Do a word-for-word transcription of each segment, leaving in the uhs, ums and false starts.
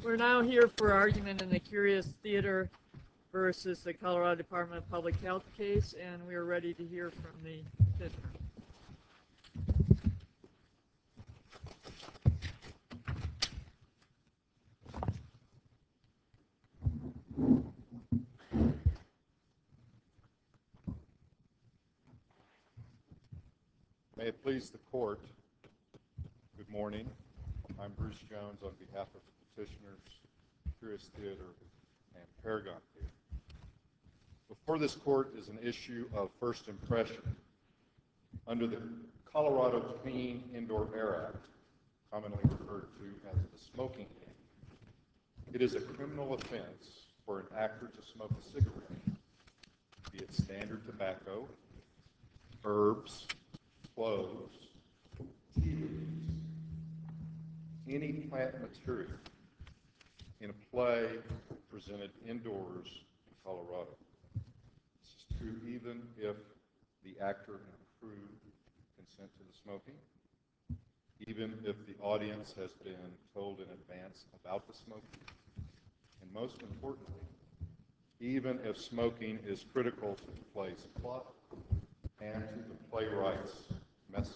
We're now here for argument in the Curious Theater versus the Colorado Department of Public Health case, and we are ready to hear from the petitioner. May it please the court, good morning. I'm Bruce Jones on behalf of the petitioners, Curious Theater, and Paragon Theater. Before this court is an issue of first impression. Under the Colorado Clean Indoor Air Act, commonly referred to as the smoking ban, it is a criminal offense for an actor to smoke a cigarette, be it standard tobacco, herbs, cloves, tea leaves, any plant material in a play presented indoors in Colorado. This is true even if the actor and crew consent to the smoking, even if the audience has been told in advance about the smoking, and most importantly, even if smoking is critical to the play's plot and to the playwright's message.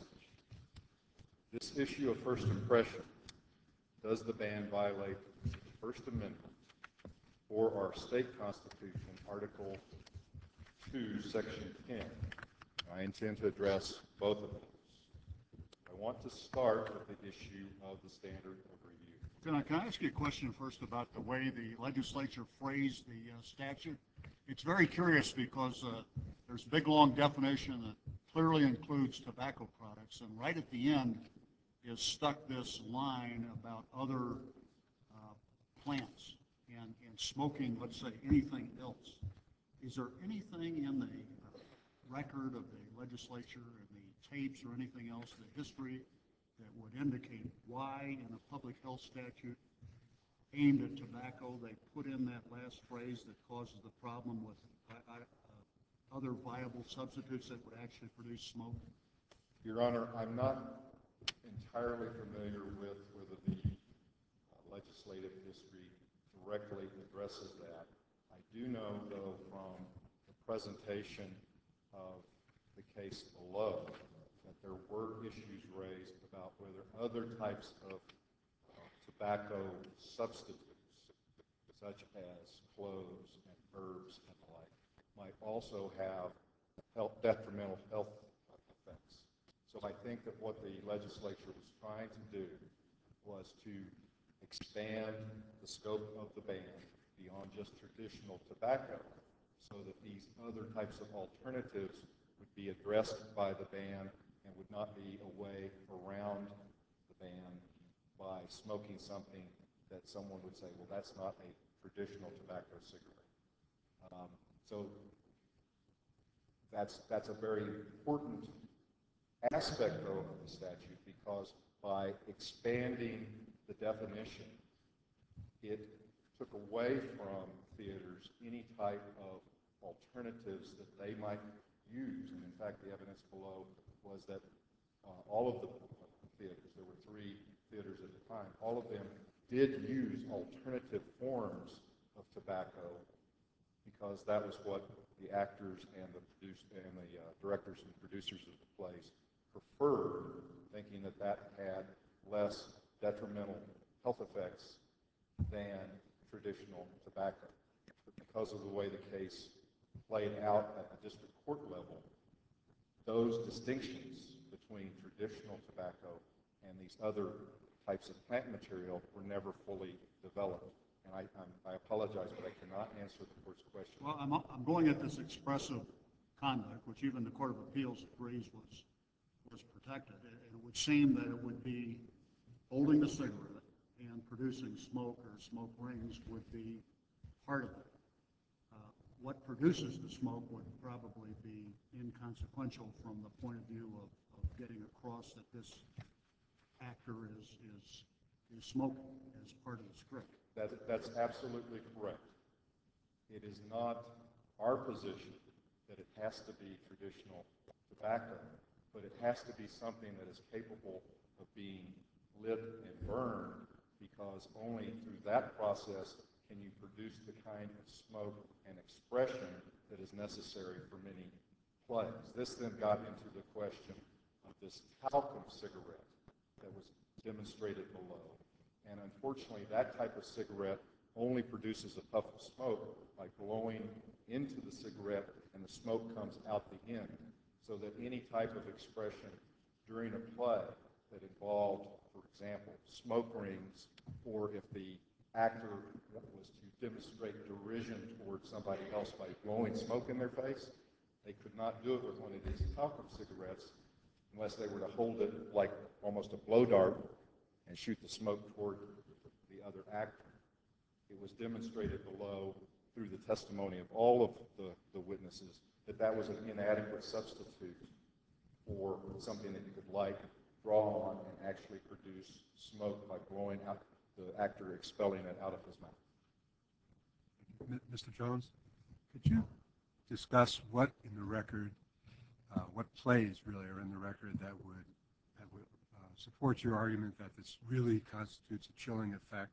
This issue of first impression, does the ban violate the First Amendment or our state constitution, Article two, Section ten? I intend to address both of those. I want to start with the issue of the standard of review. Can I, can I ask you a question first about the way the legislature phrased the uh, statute? It's very curious because uh, there's a big, long definition that clearly includes tobacco products, and right at the end is stuck this line about other uh, plants and, and smoking, let's say, anything else. Is there anything in the uh, record of the legislature and the tapes or anything else, the history, that would indicate why in a public health statute aimed at tobacco they put in that last phrase that causes the problem with uh, uh, other viable substitutes that would actually produce smoke? Your Honor, I'm not entirely familiar with whether the uh, legislative history directly addresses that. I do know, though, from the presentation of the case below, that there were issues raised about whether other types of uh, tobacco substitutes, such as cloves and herbs and the like, might also have health, detrimental health effects. So I think that what the legislature was trying to do was to expand the scope of the ban beyond just traditional tobacco, so that these other types of alternatives would be addressed by the ban and would not be a way around the ban by smoking something that someone would say, well, that's not a traditional tobacco cigarette. Um, so that's, that's a very important aspect, though, of the statute, because by expanding the definition, it took away from theaters any type of alternatives that they might use. And in fact, the evidence below was that uh, all of the theaters, there were three theaters at the time, all of them did use alternative forms of tobacco because that was what the actors and the produce, and the uh, directors and producers of the plays preferred, thinking that that had less detrimental health effects than traditional tobacco. But because of the way the case played out at the district court level, those distinctions between traditional tobacco and these other types of plant material were never fully developed. And I, I'm, I apologize, but I cannot answer the court's question. Well, I'm, I'm going at this expressive conduct, which even the Court of Appeals agrees was, was protected. And it would seem that it would be holding the cigarette and producing smoke or smoke rings would be part of it. Uh, what produces the smoke would probably be inconsequential from the point of view of, of getting across that this actor is, is, is smoking as part of the script. That, that's absolutely correct. It is not our position that it has to be traditional tobacco, but it has to be something that is capable of being lit and burned because only through that process can you produce the kind of smoke and expression that is necessary for many plays. This then got into the question of this talcum cigarette that was demonstrated below. And unfortunately, that type of cigarette only produces a puff of smoke by blowing into the cigarette, and the smoke comes out the end. So that any type of expression during a play that involved, for example, smoke rings, or if the actor was to demonstrate derision towards somebody else by blowing smoke in their face, they could not do it with one of these talcum cigarettes unless they were to hold it like almost a blow dart and shoot the smoke toward the other actor. It was demonstrated below through the testimony of all of the, the witnesses that that was an inadequate substitute for something that you could light, draw on, and actually produce smoke by blowing out the actor expelling it out of his mouth. M- Mister Jones, could you discuss what in the record, uh, what plays really are in the record that would that would uh, support your argument that this really constitutes a chilling effect,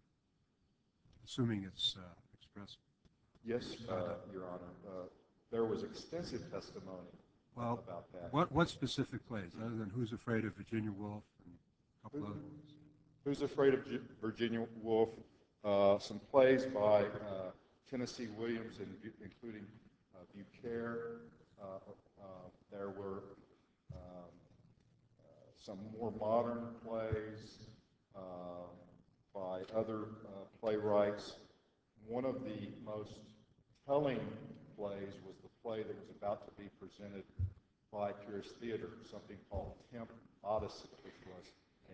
assuming it's uh, expressive? Yes, uh, Your Honor. Uh, there was extensive testimony well, about that. What what specific plays, other than Who's Afraid of Virginia Woolf and a couple other ones? Who's Afraid of G- Virginia Woolf? Uh, some plays by uh, Tennessee Williams, in, including uh, Beaucaire. Uh, uh, there were um, uh, some more modern plays uh, by other uh, playwrights. One of the most telling plays was the play that was about to be presented by Curious Theater, something called Temp Odyssey, which was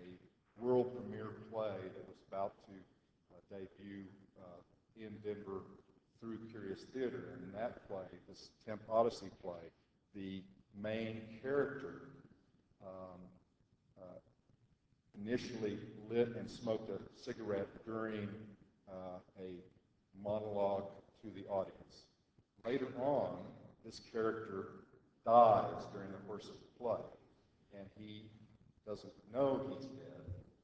a world premiere play that was about to uh, debut uh, in Denver through Curious Theater. And in that play, this Temp Odyssey play, the main character um, uh, initially lit and smoked a cigarette during uh, a monologue to the audience. Later on, this character dies during the course of the play, and he doesn't know he's dead.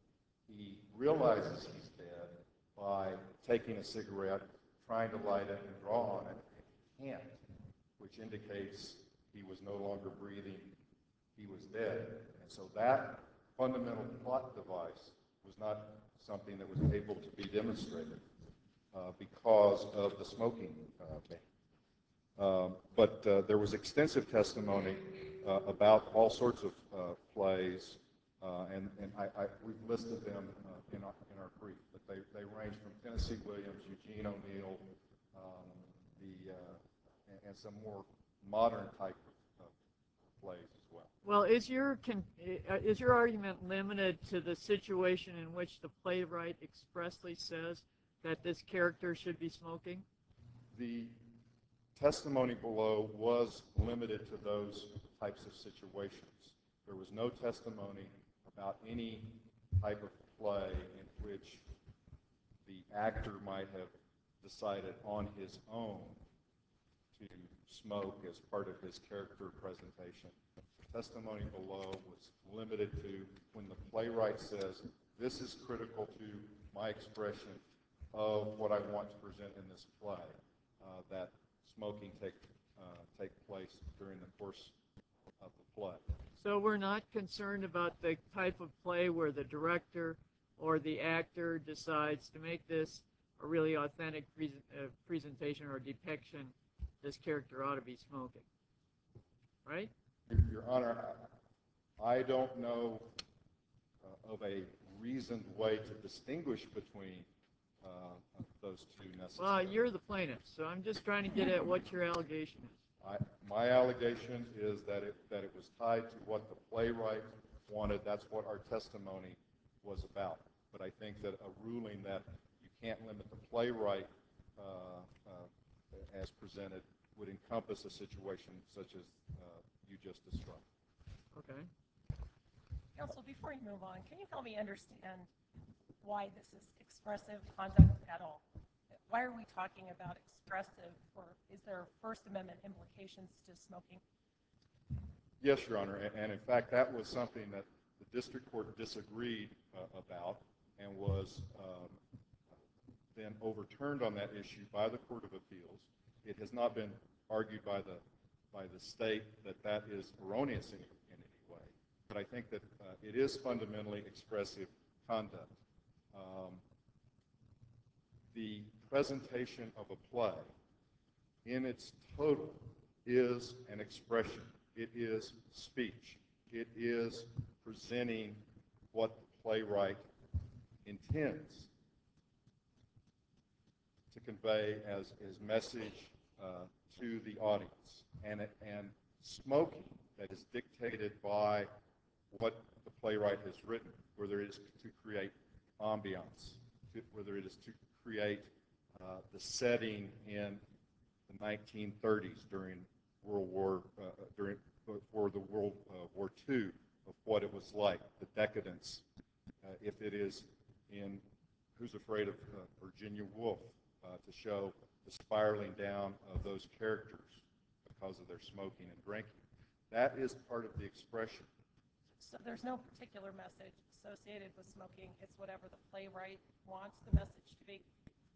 He realizes he's dead by taking a cigarette, trying to light it and draw on it, and can't, which indicates he was no longer breathing, he was dead. And so that fundamental plot device was not something that was able to be demonstrated uh, because of the smoking uh, ban. Um, but uh, there was extensive testimony uh, about all sorts of uh, plays, uh, and, and I, I, we've listed them uh, in, our, in our brief, but they, they range from Tennessee Williams, Eugene O'Neill, um, the, uh, and, and some more modern type of uh, plays as well. Well, is your con- uh, is your argument limited to the situation in which the playwright expressly says that this character should be smoking? The testimony below was limited to those types of situations. There was no testimony about any type of play in which the actor might have decided on his own to smoke as part of his character presentation. The testimony below was limited to when the playwright says, this is critical to my expression of what I want to present in this play, uh, that smoking take, uh, take place during the course of the play. So we're not concerned about the type of play where the director or the actor decides to make this a really authentic pre- uh, presentation or depiction, this character ought to be smoking, right? Your, Your Honor, I, I don't know uh, of a reasoned way to distinguish between uh, those two necessarily. Well, you're the plaintiff, so I'm just trying to get at what your allegation is. I, my allegation is that it, that it was tied to what the playwright wanted. That's what our testimony was about. But I think that a ruling that you can't limit the playwright uh, uh, as presented would encompass a situation such as uh, you just described. Okay. Counsel, before you move on, can you help me understand why this is expressive conduct at all? Why are we talking about expressive, or is there First Amendment implications to smoking? Yes, Your Honor, and, and in fact, that was something that the district court disagreed uh, about. and was um, then overturned on that issue by the Court of Appeals. It has not been argued by the by the state that that is erroneous in, in any way, but I think that uh, it is fundamentally expressive conduct. Um, the presentation of a play in its total is an expression. It is speech. It is presenting what the playwright intends to convey as his message uh, to the audience. And, and smoking that is dictated by what the playwright has written, whether it is to create ambiance, to, whether it is to create uh, the setting in the nineteen thirties during World War, uh, during for the World uh, War Two, of what it was like, the decadence. Uh, if it is in Who's Afraid of uh, Virginia Woolf, uh, to show the spiraling down of those characters because of their smoking and drinking. That is part of the expression. So there's no particular message associated with smoking. It's whatever the playwright wants the message to be.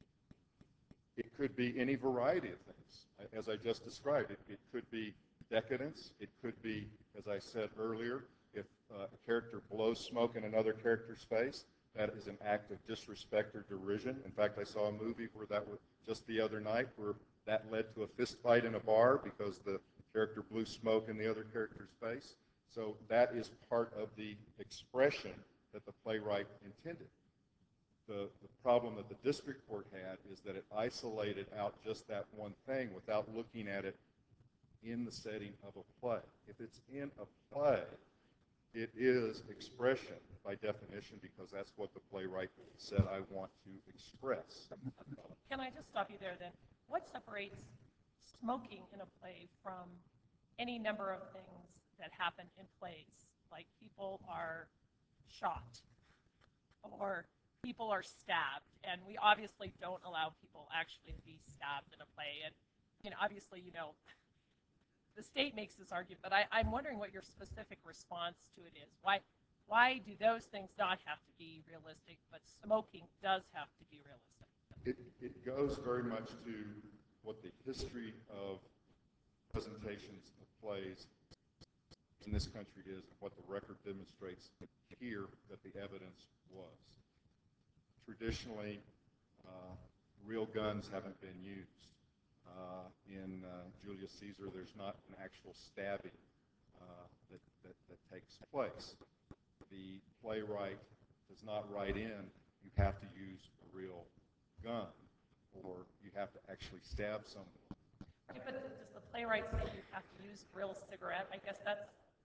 It could be any variety of things. As I just described, it, it could be decadence. It could be, as I said earlier, if uh, a character blows smoke in another character's face, that is an act of disrespect or derision. In fact, I saw a movie where that was just the other night where that led to a fist fight in a bar because the character blew smoke in the other character's face. So that is part of the expression that the playwright intended. The, the problem that the district court had is that it isolated out just that one thing without looking at it in the setting of a play. If it's in a play, it is expression by definition because that's what the playwright said I want to express. Can I just stop you there then? What separates smoking in a play from any number of things that happen in plays? Like people are shot or people are stabbed, and we obviously don't allow people actually to be stabbed in a play. And you know, obviously, you know, the state makes this argument, but I, I'm wondering what your specific response to it is. Why, why do those things not have to be realistic, but smoking does have to be realistic? It, it goes very much to what the history of presentations of plays in this country is, and what the record demonstrates here that the evidence was. Traditionally, uh, real guns haven't been used. Uh, in uh, Julius Caesar, there's not an actual stabbing uh, that, that, that takes place. The playwright does not write in, you have to use a real gun, or you have to actually stab someone. Yeah, but does the playwright say you have to use real cigarette? I guess that's,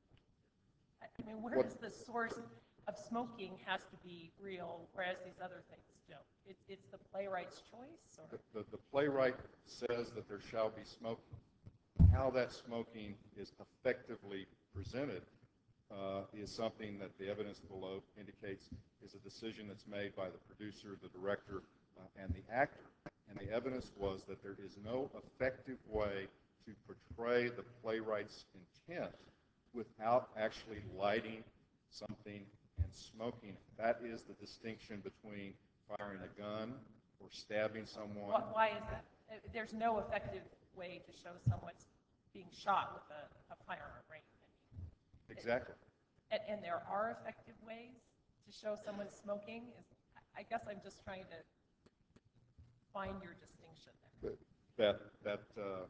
I mean, where What- does the source of smoking has to be real, whereas these other things don't? It, it's the playwright's choice? Or? The, the, the playwright says that there shall be smoking. How that smoking is effectively presented uh, is something that the evidence below indicates is a decision that's made by the producer, the director, uh, and the actor. And the evidence was that there is no effective way to portray the playwright's intent without actually lighting something and smoking. That is the distinction between firing a gun or stabbing someone. Why, why is that? Uh, There's no effective way to show someone's being shot with a, a firearm, right? Exactly. And, and there are effective ways to show someone's smoking? Is, I guess I'm just trying to find your distinction there. That, that uh,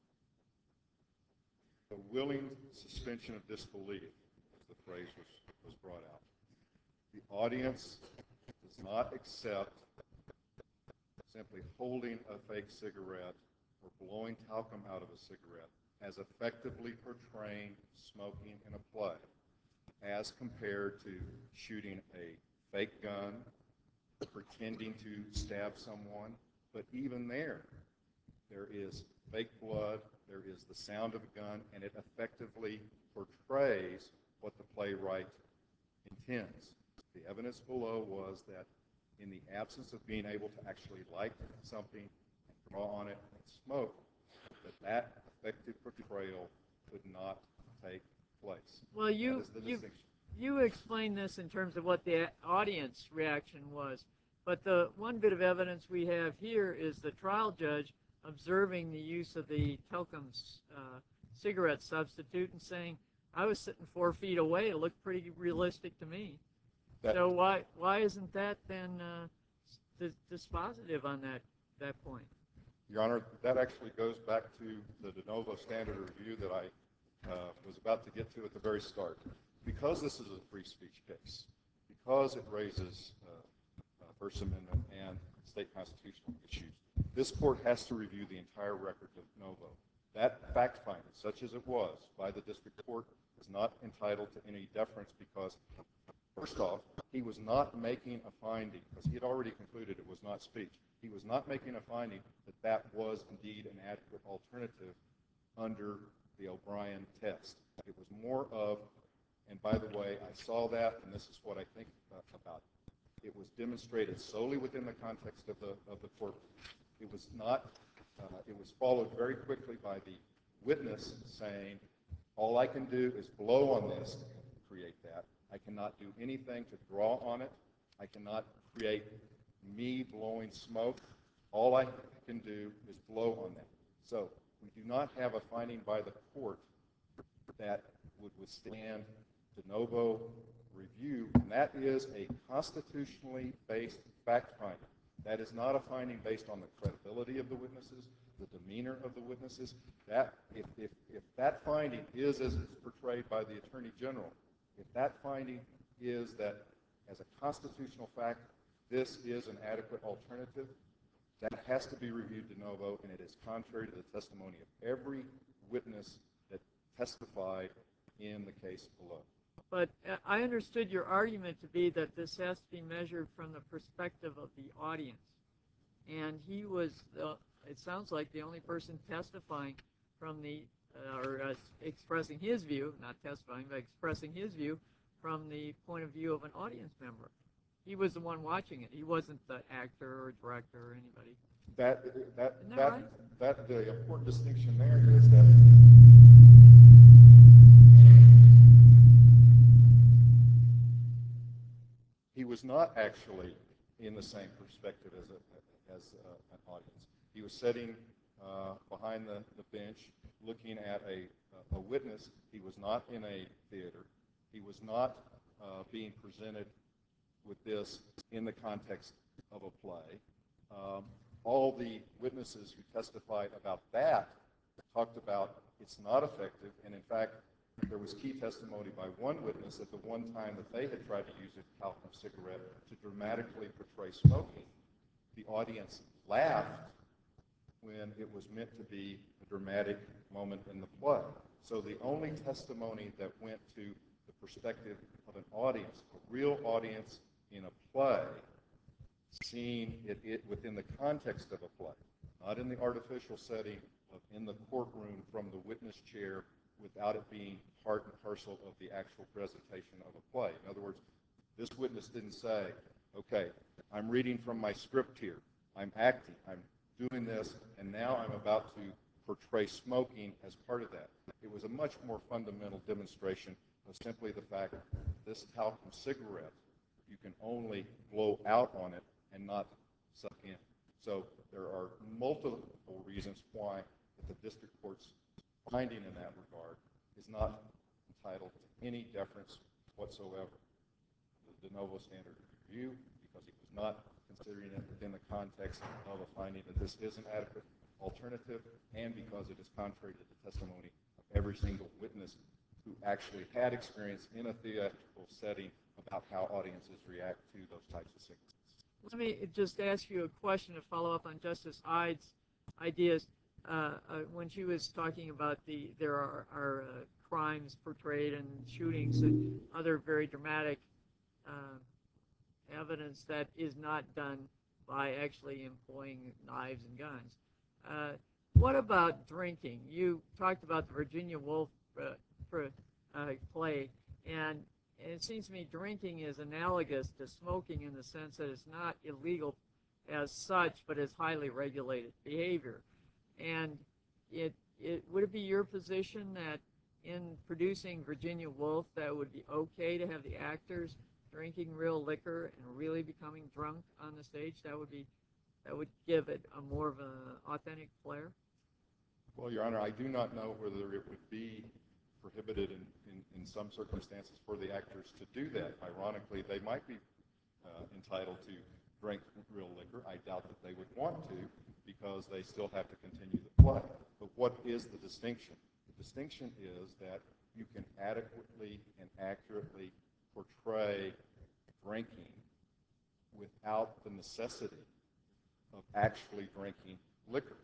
the willing suspension of disbelief, as the phrase was, was brought out. The audience does not accept simply holding a fake cigarette or blowing talcum out of a cigarette as effectively portraying smoking in a play as compared to shooting a fake gun, pretending to stab someone. But even there, there is fake blood, there is the sound of a gun, and it effectively portrays what the playwright intends. The evidence below was that in the absence of being able to actually light something and draw on it and smoke, that that effective portrayal could not take place. Well, you That is the you distinction. you explained this in terms of what the audience reaction was, but the one bit of evidence we have here is the trial judge observing the use of the talcum uh, cigarette substitute and saying, I was sitting four feet away. It looked pretty realistic to me. That, so why why isn't that then uh, dispositive on that, that point? Your Honor, that actually goes back to the de novo standard review that I uh, was about to get to at the very start. Because this is a free speech case, because it raises uh, uh, First Amendment and state constitutional issues, this court has to review the entire record of de novo. That fact finding, such as it was by the district court, is not entitled to any deference because, first off, he was not making a finding, because he had already concluded it was not speech. He was not making a finding that that was indeed an adequate alternative under the O'Brien test. It was more of, and by the way, I saw that, and this is what I think about it. It was demonstrated solely within the context of the of the court. It was not. Uh, it was followed very quickly by the witness saying, "All I can do is blow on this to create that. I cannot do anything to draw on it. I cannot create me blowing smoke. All I can do is blow on that." So we do not have a finding by the court that would withstand de novo review, and that is a constitutionally based fact finding. That is not a finding based on the credibility of the witnesses, the demeanor of the witnesses. That if, if, if that finding is as it's portrayed by the Attorney General, if that finding is that as a constitutional fact, this is an adequate alternative, that has to be reviewed de novo, and it is contrary to the testimony of every witness that testified in the case below. But uh, I understood your argument to be that this has to be measured from the perspective of the audience. And he was, uh, it sounds like, the only person testifying from the, uh, or uh, expressing his view, not testifying, but expressing his view from the point of view of an audience member. He was the one watching it. He wasn't the actor or director or anybody. That, that, Isn't that, that, right? that, the important distinction there is that he was not actually in the same perspective as, a, as a, an audience. He was sitting uh, behind the, the bench looking at a, a witness. He was not in a theater. He was not uh, being presented with this in the context of a play. Um, all the witnesses who testified about that talked about it's not effective, and in fact, there was key testimony by one witness at the one time that they had tried to use a talcum cigarette to dramatically portray smoking. The audience laughed when it was meant to be a dramatic moment in the play. So the only testimony that went to the perspective of an audience, a real audience in a play, seeing it, it within the context of a play, not in the artificial setting of in the courtroom from the witness chair without it being part and parcel of the actual presentation of a play. In other words, this witness didn't say, okay, I'm reading from my script here, I'm acting, I'm doing this, and now I'm about to portray smoking as part of that. It was a much more fundamental demonstration of simply the fact that this talcum cigarette, you can only blow out on it and not suck in. So there are multiple reasons why the district court's finding in that regard is not entitled to any deference whatsoever. The de novo standard review, because he was not considering it within the context of a finding that this is an adequate alternative, and because it is contrary to the testimony of every single witness who actually had experience in a theatrical setting about how audiences react to those types of signals. Let me just ask you a question to follow up on Justice Ide's ideas. Uh, uh, when she was talking about the there are, are uh, crimes portrayed and shootings and other very dramatic uh, evidence that is not done by actually employing knives and guns. Uh, what about drinking? You talked about the Virginia Woolf uh, pr- uh, play, and it seems to me drinking is analogous to smoking in the sense that it's not illegal as such, but it's highly regulated behavior. And it, it would it be your position that in producing Virginia Woolf that it would be okay to have the actors drinking real liquor and really becoming drunk on the stage? That would be that would give it a more of an authentic flair. Well, Your Honor, I do not know whether it would be prohibited in, in, in some circumstances for the actors to do that. Ironically, they might be uh, entitled to drink real liquor. I doubt that they would want to because they still have to continue the play. But what is the distinction? The distinction is that you can adequately and accurately portray drinking without the necessity of actually drinking liquor.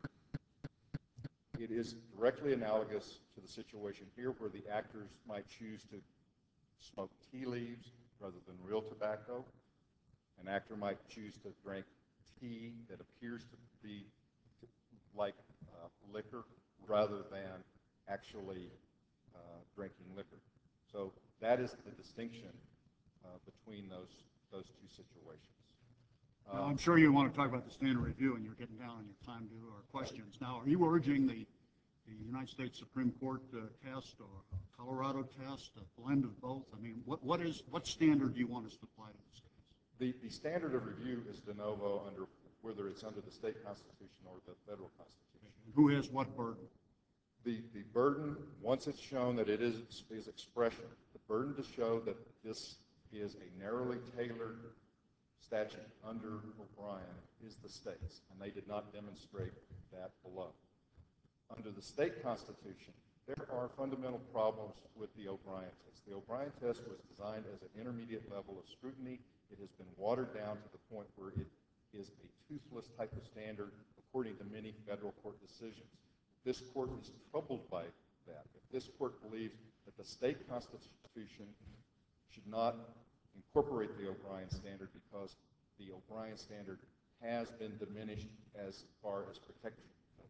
It is directly analogous to the situation here where the actors might choose to smoke tea leaves rather than real tobacco. An actor might choose to drink tea that appears to be like uh, liquor rather than actually uh, drinking liquor. So that is the distinction uh, between those, those two situations. Now, I'm sure you want to talk about the standard review, and you're getting down on your time to our questions. Now, are you urging the, the United States Supreme Court uh, test or Colorado test, a blend of both? I mean, what, what is what standard do you want us to apply to this case? The, the standard of review is de novo under whether it's under the state constitution or the federal constitution. Who has what burden? The, the burden, once it's shown that it is, is expression, the burden to show that this is a narrowly tailored statute under O'Brien is the state's, and they did not demonstrate that below. Under the state constitution, there are fundamental problems with the O'Brien test. The O'Brien test was designed as an intermediate level of scrutiny. It has been watered down to the point where it is a toothless type of standard according to many federal court decisions. This court is troubled by that. If this court believes that the state constitution should not incorporate the O'Brien standard because the O'Brien standard has been diminished as far as protection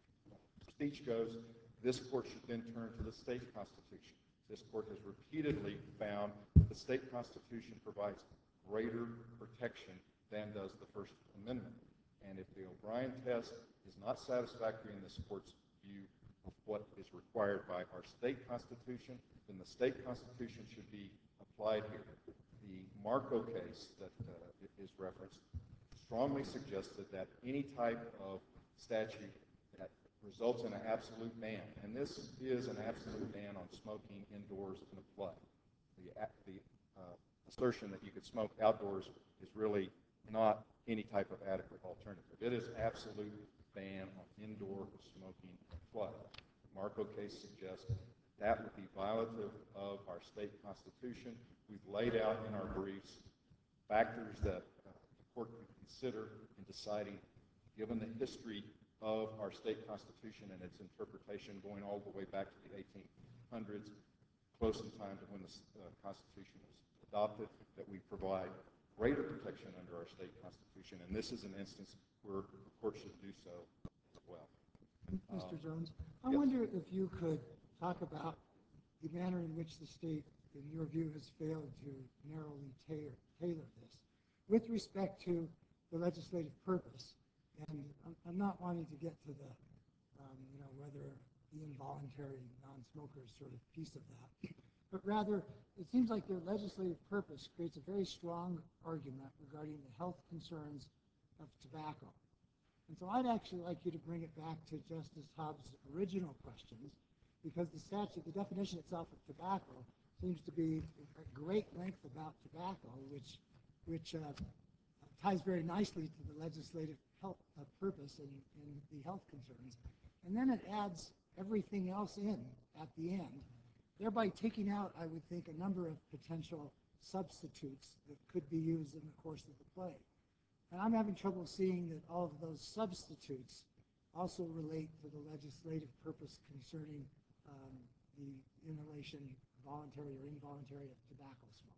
speech goes, this court should then turn to the state constitution. This court has repeatedly found that the state constitution provides greater protection than does the First Amendment. And if the O'Brien test is not satisfactory in this court's view of what is required by our state constitution, then the state constitution should be applied here. The Marco case that uh, is referenced strongly suggested that any type of statute that results in an absolute ban, and this is an absolute ban on smoking indoors in a play. The, the uh, assertion that you could smoke outdoors is really not any type of adequate alternative. It is absolute ban on indoor smoking in a play. The Marco case suggests that would be violative of our state constitution. We've laid out in our briefs factors that uh, the court could consider in deciding, given the history of our state constitution and its interpretation going all the way back to the eighteen hundreds, close in time to when the uh, Constitution was adopted, that we provide greater protection under our state constitution. And this is an instance where the court should do so as well. Mister Um, Jones, I yes. wonder if you could talk about the manner in which the state, in your view, has failed to narrowly tailor, tailor this with respect to the legislative purpose. And I'm, I'm not wanting to get to the, um, you know, whether the involuntary non-smokers sort of piece of that, but rather it seems like their legislative purpose creates a very strong argument regarding the health concerns of tobacco. And so I'd actually like you to bring it back to Justice Hobbs' original questions, because the statute, the definition itself of tobacco, seems to be at great length about tobacco, which, which uh, ties very nicely to the legislative health uh, purpose and, and the health concerns. And then it adds everything else in at the end, thereby taking out, I would think, a number of potential substitutes that could be used in the course of the play. And I'm having trouble seeing that all of those substitutes also relate to the legislative purpose concerning um, the inhalation, voluntary or involuntary, of tobacco smoke.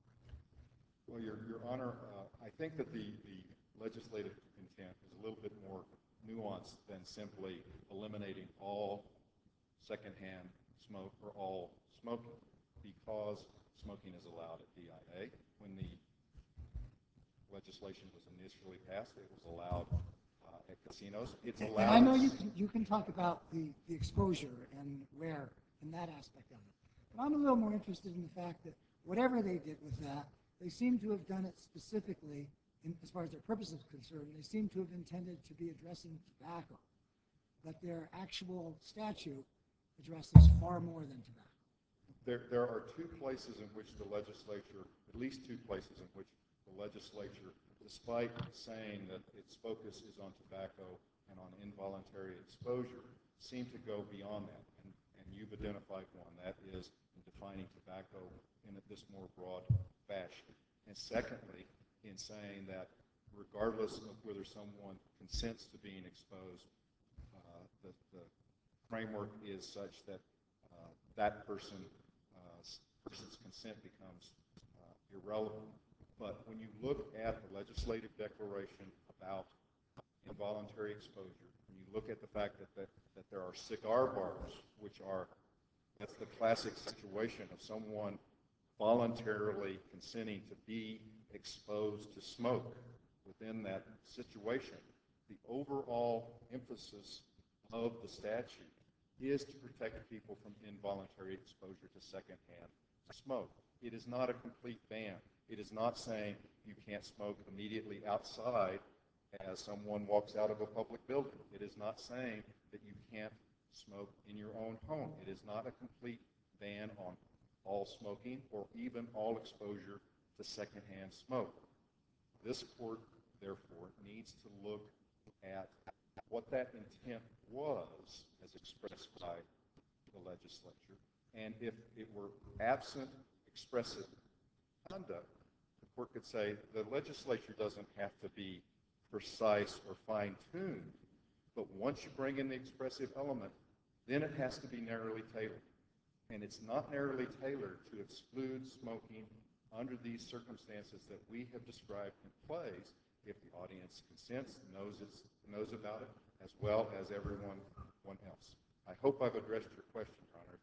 Well, Your, Your Honor, uh, I think that the, the legislative intent is a little bit more nuanced than simply eliminating all secondhand smoke or all smoking, because smoking is allowed at D I A. When the legislation was initially passed, it was allowed uh, at casinos. It's allowed. And I know you can, you can talk about the, the exposure and where and that aspect of it. But I'm a little more interested in the fact that whatever they did with that, they seem to have done it specifically, in, as far as their purpose is concerned, they seem to have intended to be addressing tobacco. But their actual statute addresses far more than tobacco. There, there are two places in which the legislature, at least two places in which the legislature, despite saying that its focus is on tobacco and on involuntary exposure, seem to go beyond that. And, and you've identified one, that is in defining tobacco in this more broad fashion. And secondly, in saying that regardless of whether someone consents to being exposed, uh, the, the framework is such that uh, that person, uh, person's consent becomes uh, irrelevant. But when you look at the legislative declaration about involuntary exposure, when you look at the fact that, that, that there are cigar bars, which are, that's the classic situation of someone voluntarily consenting to be exposed to smoke within that situation, the overall emphasis of the statute is to protect people from involuntary exposure to secondhand smoke. It is not a complete ban. It is not saying you can't smoke immediately outside as someone walks out of a public building. It is not saying that you can't smoke in your own home. It is not a complete ban on all smoking or even all exposure to secondhand smoke. This court, therefore, needs to look at what that intent was as expressed by the legislature, and if it were absent expressive conduct, the court could say the legislature doesn't have to be precise or fine-tuned, but once you bring in the expressive element, then it has to be narrowly tailored. And it's not narrowly tailored to exclude smoking under these circumstances that we have described in plays if the audience consents, knows, it's, knows about it, as well as everyone one else. I hope I've addressed your question, Your Honor,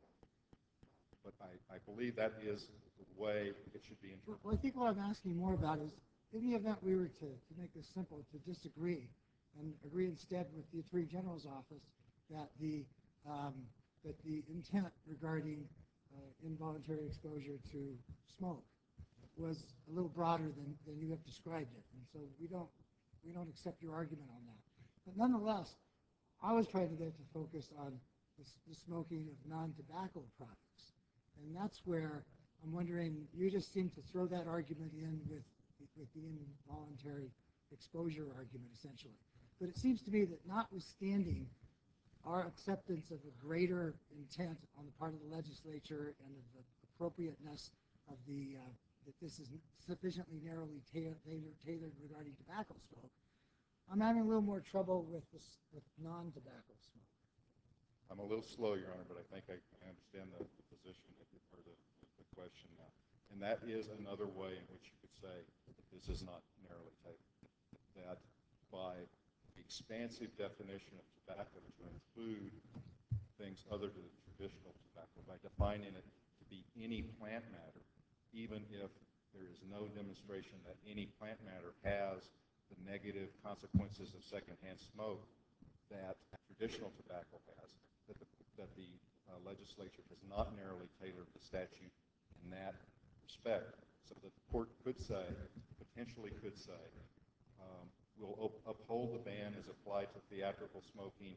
but I, I believe that is the way it should be interpreted. Well, I think what I'm asking more about is, in the event we were to, to make this simple, to disagree and agree instead with the Attorney General's office that the um, that the intent regarding uh, involuntary exposure to smoke was a little broader than, than you have described it, and so we don't we don't accept your argument on that. But nonetheless, I was trying to get to focus on the, the smoking of non-tobacco products, and that's where I'm wondering. You just seem to throw that argument in with with the involuntary exposure argument, essentially. But it seems to me that notwithstanding our acceptance of a greater intent on the part of the legislature and of the appropriateness of the uh, that this is sufficiently narrowly ta- tailored, tailored regarding tobacco smoke, I'm having a little more trouble with this, with non-tobacco smoke. I'm a little slow, Your Honor, but I think I, I understand the, the position or the, the question now. And that is another way in which you could say that this is not narrowly tailored. That by the expansive definition of tobacco to include things other than traditional tobacco, by defining it to be any plant matter, even if there is no demonstration that any plant matter has the negative consequences of secondhand smoke that traditional tobacco has, that the, that the uh, legislature has not narrowly tailored the statute in that respect, so that the court could say, potentially could say, um, we'll op- uphold the ban as applied to theatrical smoking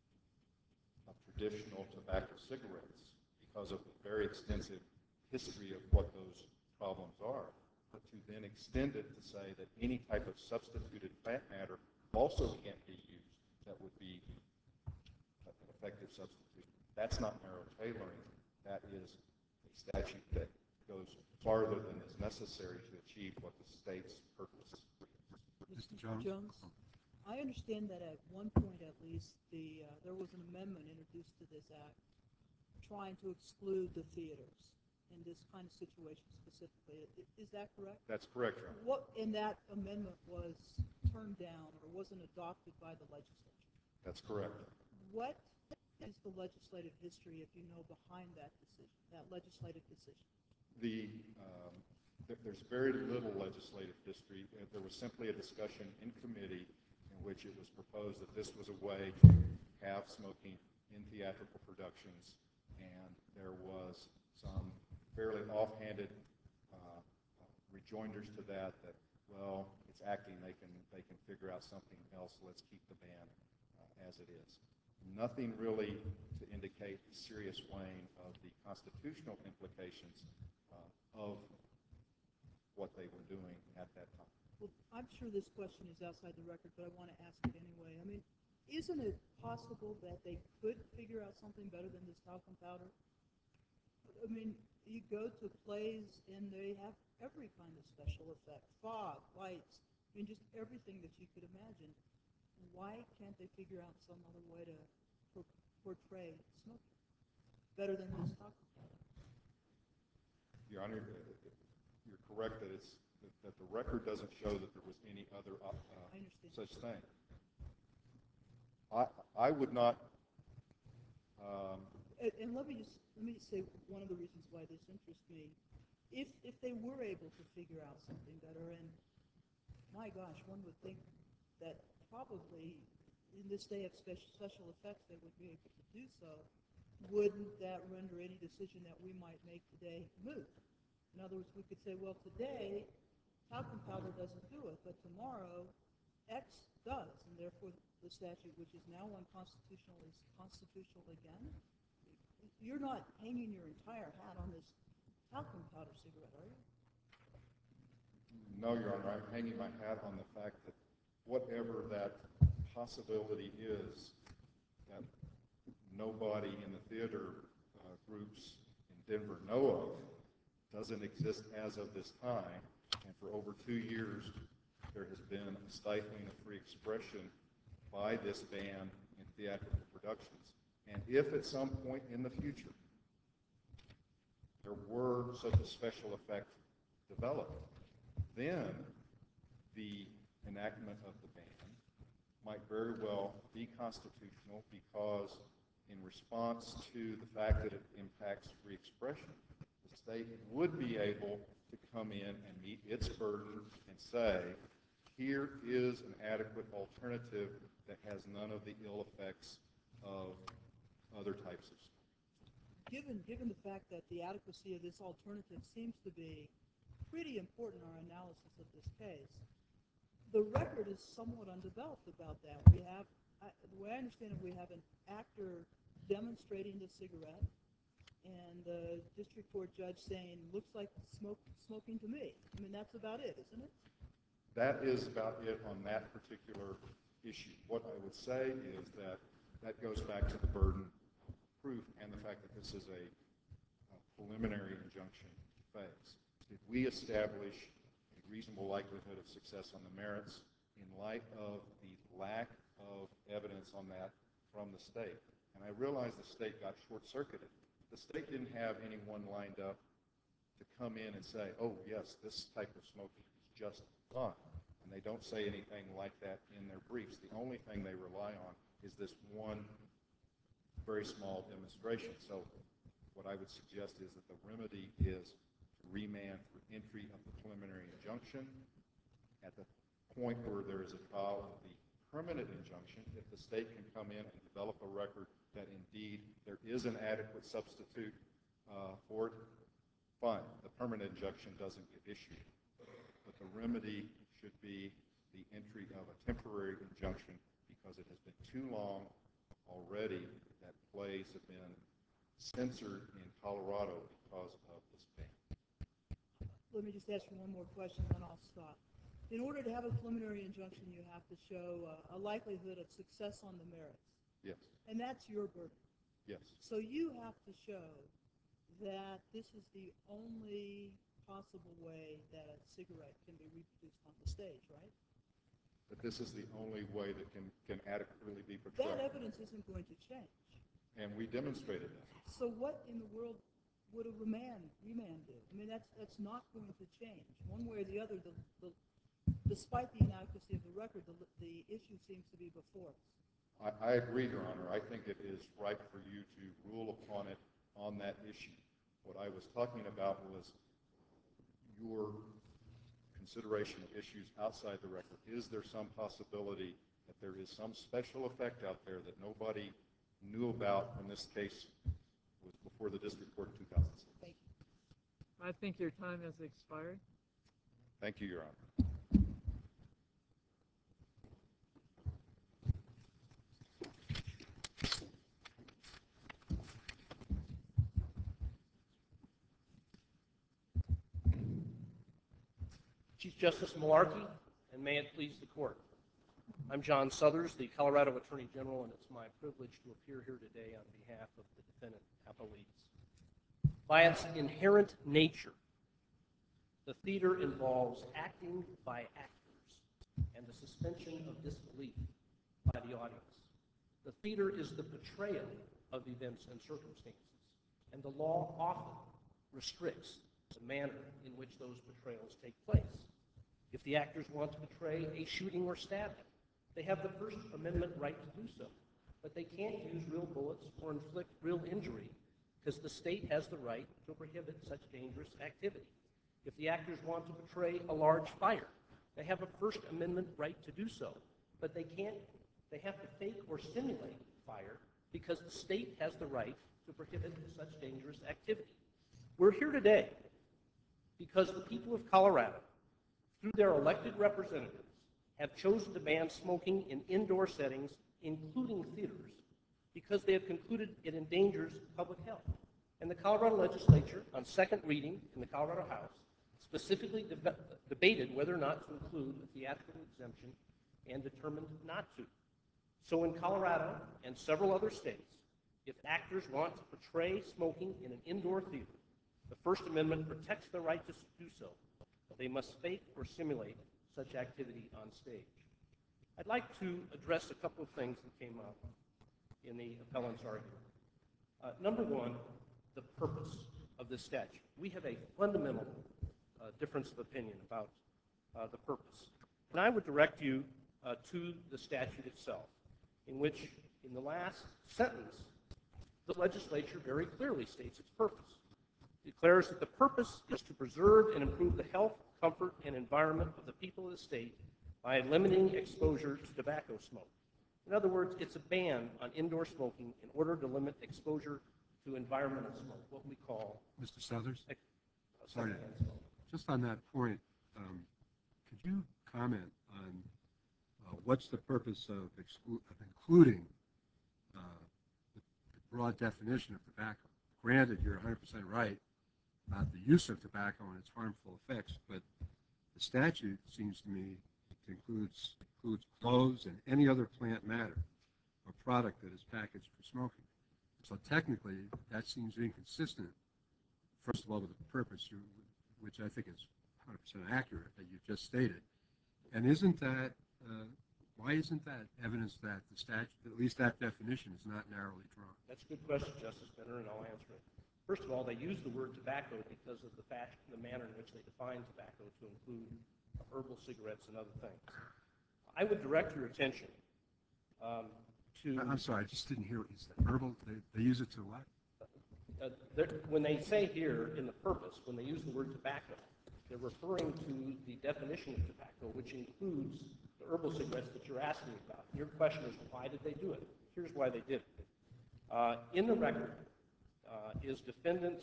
of traditional tobacco cigarettes because of the very extensive history of what those problems are, but to then extend it to say that any type of substituted plant matter also can't be used that would be an effective substitute. That's not narrow tailoring. That is a statute that goes farther than is necessary to achieve what the state's purpose is. Mister Jones? Jones, I understand that at one point at least, the uh, there was an amendment introduced to this act trying to exclude the theaters in this kind of situation specifically. Is that correct? That's correct, Your Honor. What in that amendment was turned down or wasn't adopted by the legislature? That's correct. What is the legislative history, if you know, behind that decision, that legislative decision? The um, th- there's very little legislative history. Uh, There was simply a discussion in committee in which it was proposed that this was a way to have smoking in theatrical productions and there was some fairly offhanded uh, rejoinders to that, that, well, it's acting, they can, they can figure out something else, let's keep the ban uh, as it is. Nothing really to indicate a serious weighing of the constitutional implications uh, of what they were doing at that time. Well, I'm sure this question is outside the record, but I want to ask it anyway. I mean, isn't it possible that they could figure out something better than this talcum powder? I mean, you go to plays and they have every kind of special effect, fog, lights, I mean, just everything that you could imagine. Why can't they figure out some other way to por- portray smoking better than this talcum powder? Your Honor, you're correct that it's that, that the record doesn't show that there was any other uh, I understand. such thing. I I would not. Um, And, and let me just let me just say one of the reasons why this interests me. If if they were able to figure out something better, and my gosh, one would think that probably in this day of special special effects they would be able to do so. Wouldn't that render any decision that we might make today moot? In other words, we could say, well, today talcum powder doesn't do it, but tomorrow X does, and therefore the statute, which is now unconstitutional, is constitutional again. You're not hanging your entire hat on this talcum powder cigarette, are you? no, Your Honor, I'm hanging my hat on the fact that whatever that possibility is, that nobody in the theater uh, groups in Denver know of, doesn't exist as of this time, and for over two years there has been a stifling of free expression by this ban in theatrical productions. And if at some point in the future there were such a special effect developed, then the enactment of the ban might very well be constitutional, because in response to the fact that it impacts free expression, the state would be able to come in and meet its burden and say, here is an adequate alternative that has none of the ill effects of other types of smoke. Given, given the fact that the adequacy of this alternative seems to be pretty important in our analysis of this case, the record is somewhat undeveloped about that. We have, I, the way I understand it, we have an actor demonstrating the cigarette, and the district court judge saying, looks like smoke, smoking to me. I mean, that's about it, isn't it? That is about it on that particular issue. What I would say is that that goes back to the burden of proof and the fact that this is a, a preliminary injunction phase. Did we establish a reasonable likelihood of success on the merits in light of the lack of evidence on that from the state? And I realize the state got short-circuited. The state didn't have anyone lined up to come in and say, oh, yes, this type of smoking is just fine. And they don't say anything like that in their briefs. The only thing they rely on is this one very small demonstration. So what I would suggest is that the remedy is to remand for entry of the preliminary injunction. At the point where there is a trial of the permanent injunction, if the state can come in and develop a record that indeed there is an adequate substitute uh, for it, fine. The permanent injunction doesn't get issued. But the remedy should be the entry of a temporary injunction, because it has been too long already that plays have been censored in Colorado because of this ban. Let me just ask you one more question, then I'll stop. In order to have a preliminary injunction, you have to show uh, a likelihood of success on the merits. Yes, And that's your burden. yes, So you have to show that this is the only possible way that a cigarette can be reproduced on the stage, right? that this is the only way that can, can adequately be portrayed. That evidence isn't going to change. And we demonstrated that. So what in the world would a remand, remand do? I mean, that's, that's not going to change. One way or the other, the, the, despite the inadequacy of the record, the, the issue seems to be before us. I, I agree, Your Honor. I think it is right for you to rule upon it on that issue. What I was talking about was your consideration of issues outside the record. Is there some possibility that there is some special effect out there that nobody knew about when this case was before the district court in two thousand six. Thank you. I think your time has expired. Thank you, Your Honor. Chief Justice Malarkey, and may it please the court. I'm John Suthers, the Colorado Attorney General, and it's my privilege to appear here today on behalf of the defendant appellees. By its inherent nature, the theater involves acting by actors and the suspension of disbelief by the audience. The theater is the portrayal of events and circumstances, and the law often restricts the manner in which those portrayals take place. If the actors want to portray a shooting or stabbing, they have the First Amendment right to do so, but they can't use real bullets or inflict real injury because the state has the right to prohibit such dangerous activity. If the actors want to portray a large fire, they have a First Amendment right to do so, but they can't, they have to fake or simulate fire because the state has the right to prohibit such dangerous activity. We're here today because the people of Colorado, through their elected representatives, have chosen to ban smoking in indoor settings, including theaters, because they have concluded it endangers public health. And the Colorado legislature, on second reading in the Colorado House, specifically deb debated whether or not to include a theatrical exemption and determined not to. So in Colorado and several other states, if actors want to portray smoking in an indoor theater, the First Amendment protects their right to do so. They must fake or simulate such activity on stage. I'd like to address a couple of things that came up in the appellant's argument. Uh, number one, the purpose of this statute. We have a fundamental uh, difference of opinion about uh, the purpose. And I would direct you uh, to the statute itself, in which, in the last sentence, the legislature very clearly states its purpose. It declares that the purpose is to preserve and improve the health, comfort, and environment of the people of the state by limiting exposure to tobacco smoke. In other words, it's a ban on indoor smoking in order to limit exposure to environmental smoke, what we call... Mister Suthers? Uh, Sorry, just on that point, um, could you comment on uh, what's the purpose of, exclu of including uh, the, the broad definition of tobacco? Granted, you're one hundred percent right about the use of tobacco and its harmful effects, but the statute seems to me it includes, includes clothes and any other plant matter or product that is packaged for smoking. So technically, that seems inconsistent, first of all, with the purpose, you, which I think is one hundred percent accurate, that you've just stated. And isn't that, uh, why isn't that evidence that the statute, at least that definition, is not narrowly drawn? That's a good question, Justice Benner, and I'll answer it. First of all, they use the word tobacco because of the fact, the manner in which they define tobacco to include herbal cigarettes and other things. I would direct your attention um, to... I'm sorry, I just didn't hear what you said. Herbal, they, they use it to what? Uh, when they say here in the purpose, when they use the word tobacco, they're referring to the definition of tobacco, which includes the herbal cigarettes that you're asking about. Your question is, why did they do it? Here's why they did it. Uh, in the record uh, is defendants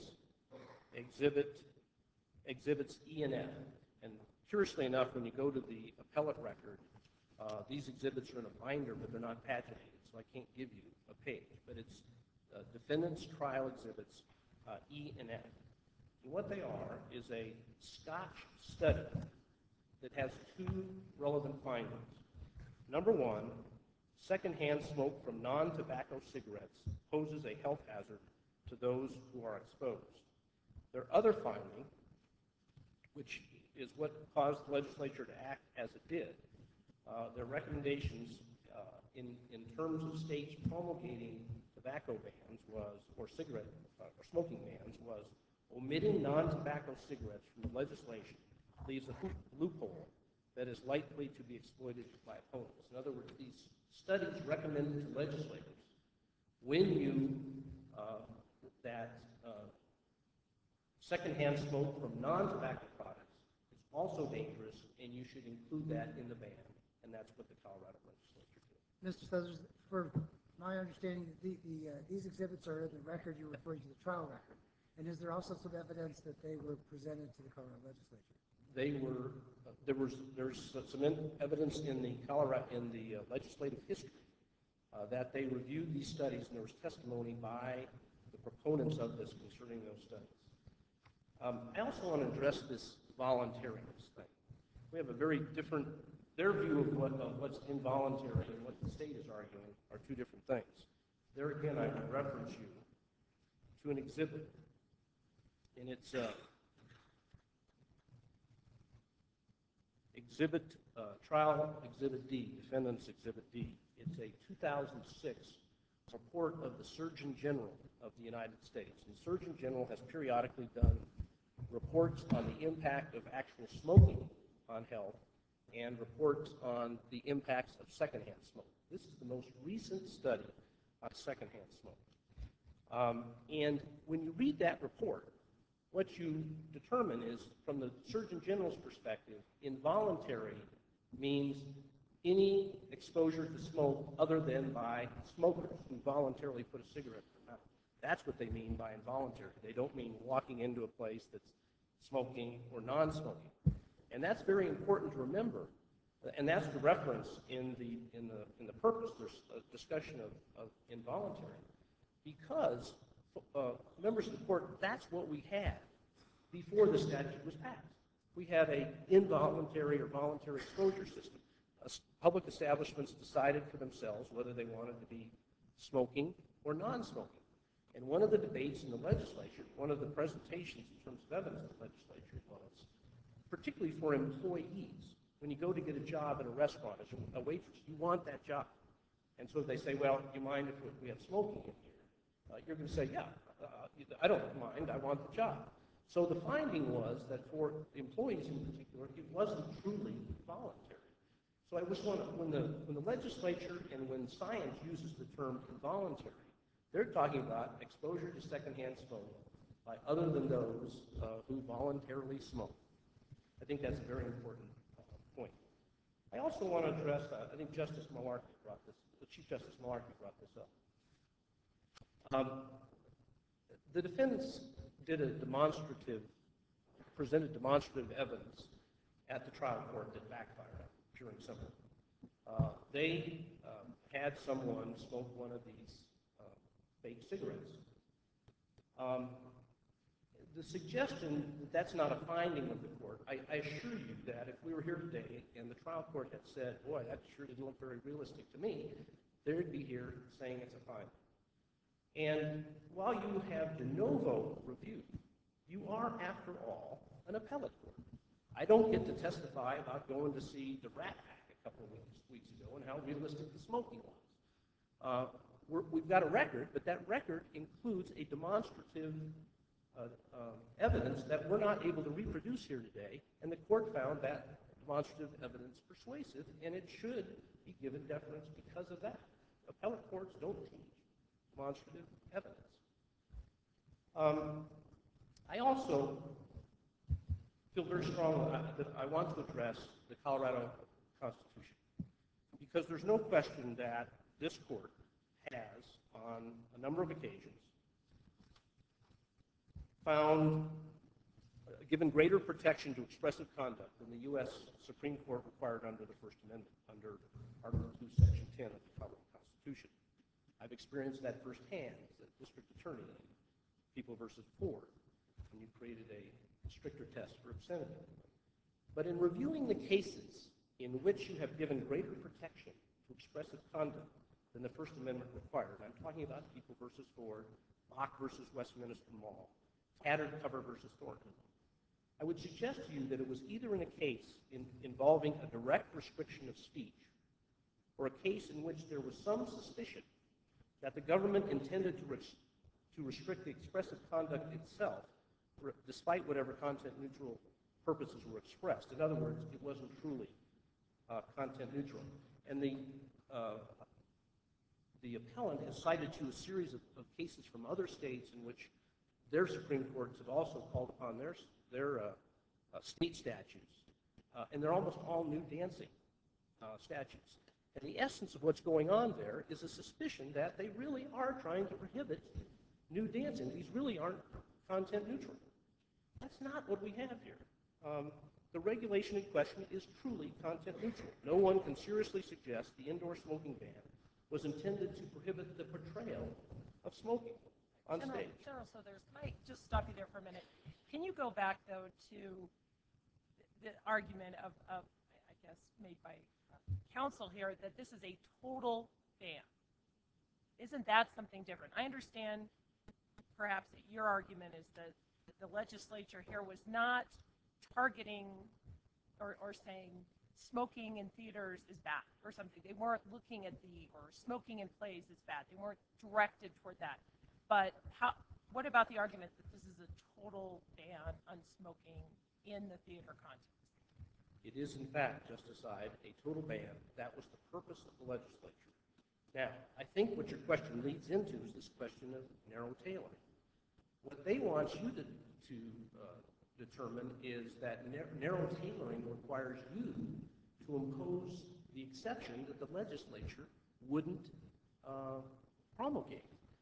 exhibit exhibits E and F. And curiously enough, when you go to the appellate record, uh, these exhibits are in a binder, but they're not paginated, so I can't give you a page. But it's uh, defendants' trial exhibits uh, E and F. And what they are is a Scotch study that has two relevant findings. Number one, secondhand smoke from non-tobacco cigarettes poses a health hazard to those who are exposed. Their other finding, which is what caused the legislature to act as it did, uh, their recommendations uh, in, in terms of states promulgating tobacco bans was, or cigarette, uh, or smoking bans was, omitting non-tobacco cigarettes from the legislation leaves a loophole that is likely to be exploited by opponents. In other words, these studies recommended to legislators, when you, uh, that uh, secondhand smoke from non-tobacco products is also dangerous, and you should include that in the ban, and that's what the Colorado legislature did. Mister Suthers, for my my understanding that the, the, uh, these exhibits are in the record, you're referring to the trial record. And is there also some evidence that they were presented to the Colorado legislature? They were, uh, there was, there's some in- evidence in the Colorado, in the uh, legislative history uh, that they reviewed these studies, and there was testimony by the proponents of this concerning those studies. Um, I also want to address this voluntariness thing. We have a very different, their view of what, of what's involuntary and what the state is arguing are two different things. There again, I would reference you to an exhibit, and it's uh, Exhibit, uh, Trial Exhibit D, Defendant's Exhibit D. It's a two thousand six report of the Surgeon General of the United States. And the Surgeon General has periodically done reports on the impact of actual smoking on health and reports on the impacts of secondhand smoke. This is the most recent study on secondhand smoke. Um, and when you read that report, what you determine is, from the Surgeon General's perspective, involuntary means any exposure to smoke other than by smokers who voluntarily put a cigarette in their mouth. That's what they mean by involuntary. They don't mean walking into a place that's smoking or non-smoking. And that's very important to remember. And that's the reference in the, in the, in the purpose. There's a discussion of, of involuntary. Because, uh, members of the court, that's what we had before the statute was passed. We had an involuntary or voluntary exposure system. Uh, public establishments decided for themselves whether they wanted to be smoking or non-smoking. And one of the debates in the legislature, one of the presentations in terms of evidence in the legislature was, particularly for employees, when you go to get a job in a restaurant as a waitress, you want that job. And so they say, well, do you mind if we have smoking in here? Uh, you're going to say, yeah, uh, I don't mind, I want the job. So the finding was that for employees in particular, it wasn't truly voluntary. So I just want to, when the, when the legislature and when science uses the term involuntary, they're talking about exposure to secondhand smoke by other than those uh, who voluntarily smoke. I think that's a very important uh, point. I also want to address, uh, I think Justice Malarkey brought this, the Chief Justice Malarkey brought this up. Um, the defendants did a demonstrative, presented demonstrative evidence at the trial court that backfired, pure and simple. Uh, they um, had someone smoke one of these uh, fake cigarettes. Um, the suggestion that that's not a finding of the court, I, I assure you that if we were here today and the trial court had said, boy, that sure didn't look very realistic to me, they'd be here saying it's a finding. And while you have de novo review, you are, after all, an appellate court. I don't get to testify about going to see the Rat Pack a couple of weeks, weeks ago and how realistic the smoking was. Uh, we're, we've got a record, but that record includes a demonstrative uh, um, evidence that we're not able to reproduce here today, and the court found that demonstrative evidence persuasive, and it should be given deference because of that. Appellate courts don't teach demonstrative evidence. Um, I also feel very strongly that I want to address the Colorado Constitution, because there's no question that this court has, on a number of occasions, found, uh, given greater protection to expressive conduct than the U S Supreme Court required under the First Amendment, under Article two, Section ten of the Colorado Constitution. I've experienced that firsthand as a district attorney in People versus Ford, when you created a stricter test for obscenity. But in reviewing the cases in which you have given greater protection to expressive conduct than the First Amendment required, I'm talking about People versus Ford, Bach versus Westminster Mall, Tattered Cover versus Thornton, I would suggest to you that it was either in a case in, involving a direct restriction of speech or a case in which there was some suspicion that the government intended to, res- to restrict the expressive conduct itself, re- despite whatever content-neutral purposes were expressed. In other words, it wasn't truly uh, content-neutral. And the, uh, the appellant has cited to a series of, of cases from other states in which their Supreme Courts have also called upon their, their uh, uh, state statutes, uh, and they're almost all new dancing uh, statutes, And the essence of what's going on there is a suspicion that they really are trying to prohibit nude dancing. These really aren't content neutral. That's not what we have here. Um, the regulation in question is truly content neutral. No one can seriously suggest the indoor smoking ban was intended to prohibit the portrayal of smoking on General, stage. General Suthers, can I just stop you there for a minute? Can you go back, though, to the argument of, of I guess, made by uh, counsel here that this is a total ban? Isn't that something different? I understand perhaps that your argument is that the legislature here was not targeting or, or saying smoking in theaters is bad or something. They weren't looking at the, or smoking in plays is bad. They weren't directed toward that. But how, what about the argument that this is a total ban on smoking in the theater context? It is, in fact, Justice Ide, a total ban. That was the purpose of the legislature. Now, I think what your question leads into is this question of narrow tailoring. What they want you to, to uh, determine is that nar- narrow tailoring requires you to impose the exception that the legislature wouldn't uh, promulgate.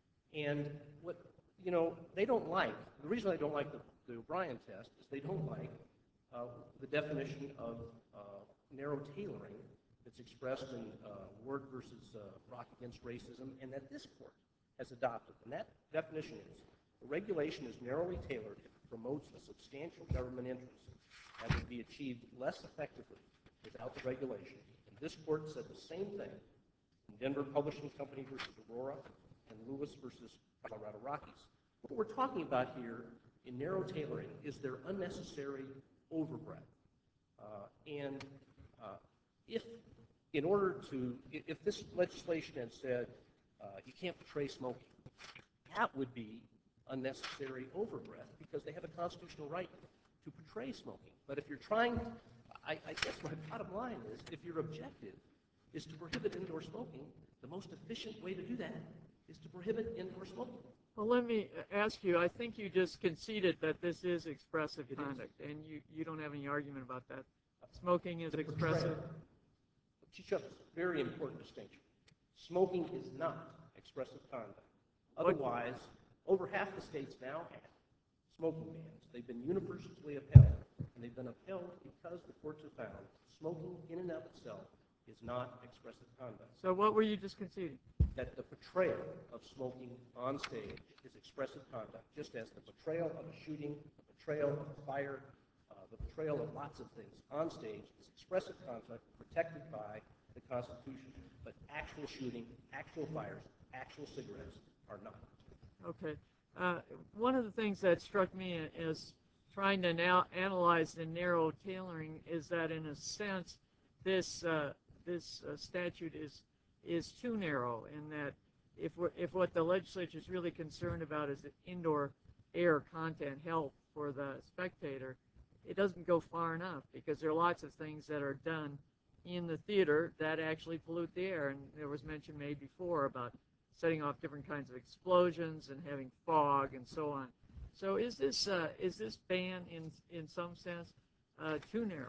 And what, you know, they don't like, the reason they don't like the, the O'Brien test is they don't like uh, the definition of uh, narrow tailoring that's expressed in uh, Ward versus uh, Rock Against Racism, and that this court has adopted. And that definition is, the regulation is narrowly tailored if it promotes a substantial government interest that would be achieved less effectively without the regulation. And this court said the same thing in Denver Publishing Company versus Aurora and Lewis versus Colorado Rockies. What we're talking about here in narrow tailoring is their unnecessary overbreadth. Uh, and uh, if, in order to, if this legislation had said uh, you can't portray smoking, that would be unnecessary overbreadth because they have a constitutional right to portray smoking. But if you're trying, I, I guess my bottom line is, if your objective is to prohibit indoor smoking, the most efficient way to do that is to prohibit indoor smoking. Well, let me ask you, I think you just conceded that this is expressive It conduct, is. and you, you don't have any argument about that. Smoking is The expressive. portrayal. Chief Justice, very important distinction. Smoking is not expressive conduct. Otherwise, over half the states now have smoking bans. They've been universally upheld, and they've been upheld because the courts have found smoking in and of itself is not expressive conduct. So what were you just conceding? That the portrayal of smoking on stage is expressive conduct, just as the portrayal of a shooting, the portrayal of a fire, uh, the portrayal of lots of things on stage is expressive conduct protected by the Constitution. But actual shooting, actual fires, actual cigarettes are not. Okay. Uh, one of the things that struck me is trying to now analyze the narrow tailoring is that, in a sense, this uh, this uh, statute is is too narrow, in that if we're, if what the legislature is really concerned about is the indoor air content health for the spectator, it doesn't go far enough, because there are lots of things that are done in the theater that actually pollute the air. And there was mention made before about setting off different kinds of explosions and having fog and so on. So is this uh, is this ban in in some sense uh, too narrow?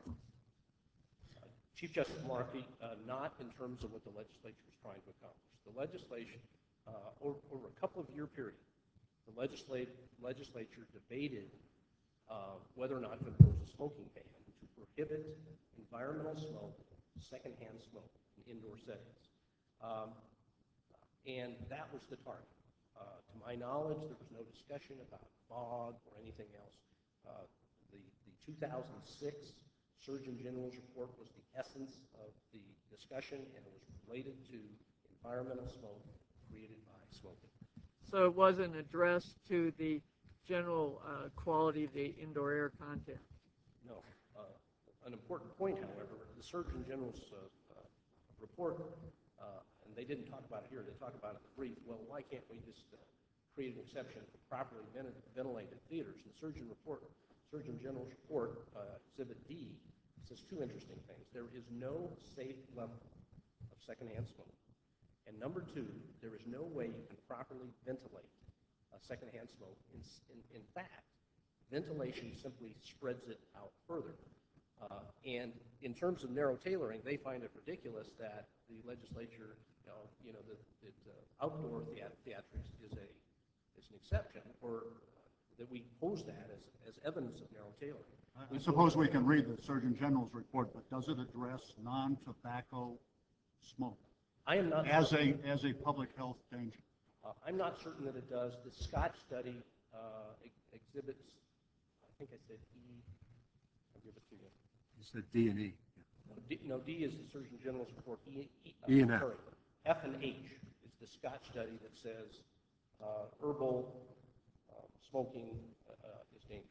Chief Justice Markey, uh, not in terms of what the legislature is trying to accomplish. The legislation, uh, over, over a couple of year period, the legislate, legislature debated uh, whether or not to impose a smoking ban to prohibit environmental smoke, secondhand smoke in indoor settings. Um, and that was the target. Uh, to my knowledge, there was no discussion about fog or anything else. Uh, the, the two thousand six Surgeon General's report was the essence of the discussion, and it was related to environmental smoke created by smoking. So it wasn't addressed to the general uh, quality of the indoor air content. No. Uh, an important point, however, the Surgeon General's uh, uh, report, uh, and they didn't talk about it here, they talk about it in the brief. Well, why can't we just uh, create an exception for properly ventilated theaters? And the Surgeon report, Surgeon General's report, uh, Exhibit D, says two interesting things. There is no safe level of secondhand smoke. And number two, there is no way you can properly ventilate uh, secondhand smoke. In, in, in fact, ventilation simply spreads it out further. Uh, and in terms of narrow tailoring, they find it ridiculous that the legislature, you know, you know that, that uh, outdoor theat- theatrics is a is an exception, or that we pose that as, as evidence of narrow tailoring. I suppose we can read the Surgeon General's report, but does it address non-tobacco smoke I am not as a, as a public health danger? Uh, I'm not certain that it does. The Scott study uh, ex- exhibits, I think I said E. I'll give it to you. You said D and E. No, D, no, D is the Surgeon General's report. E, e, uh, E and F. sorry, F and H is the Scott study that says uh, herbal uh, smoking uh, is dangerous.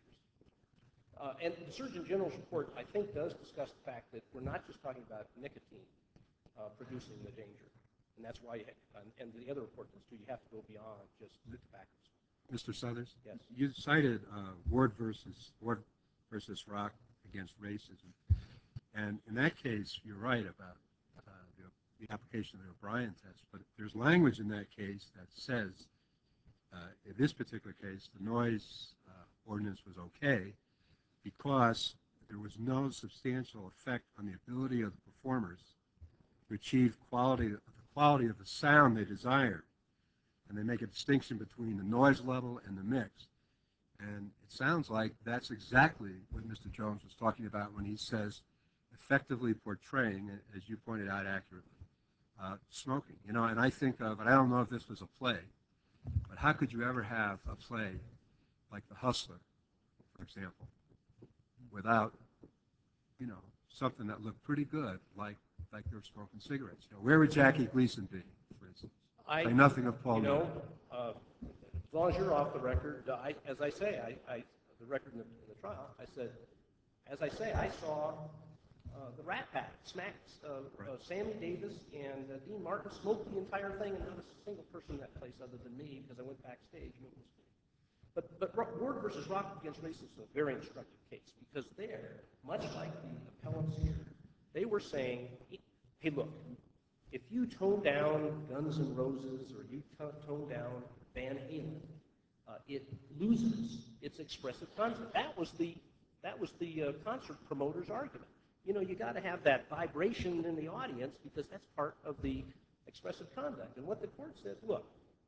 Uh, and the Surgeon General's report, I think, does discuss the fact that we're not just talking about nicotine uh, producing the danger. And that's why, you ha- and the other report does too, you have to go beyond just the tobacco smoke. Mister Southers? Yes. You cited uh, Ward versus Ward versus Rock against racism. And in that case, you're right about uh, the, the application of the O'Brien test. But there's language in that case that says, uh, in this particular case, the noise uh, ordinance was okay because there was no substantial effect on the ability of the performers to achieve quality, the quality of the sound they desired. And they make a distinction between the noise level and the mix. And it sounds like that's exactly what Mister Jones was talking about when he says effectively portraying, as you pointed out accurately, uh, smoking. You know, and I think of, and I don't know if this was a play, but how could you ever have a play like The Hustler, for example, without, you know, something that looked pretty good, like like they were smoking cigarettes? You know, where would Jackie Gleason be, for instance? I, Say nothing of Paul you know, Newman. uh, as long as you're off the record, uh, I, as I say, I, I the record in the, in the trial, I said, as I say, I saw uh, the Rat Pack, Smacks, uh, uh, Sammy Davis and uh, Dean Martin smoked the entire thing, and not a single person in that place other than me, because I went backstage and it was me. But, but Ro- Ward versus Rock against racism is a very instructive case, because there, much like the appellants here, they were saying, hey, look, if you tone down Guns N' Roses or you t- tone down Van Halen, uh, it loses its expressive content. That was the that was the uh, concert promoter's argument. You know, you got to have that vibration in the audience because that's part of the expressive conduct. And what the court said, look,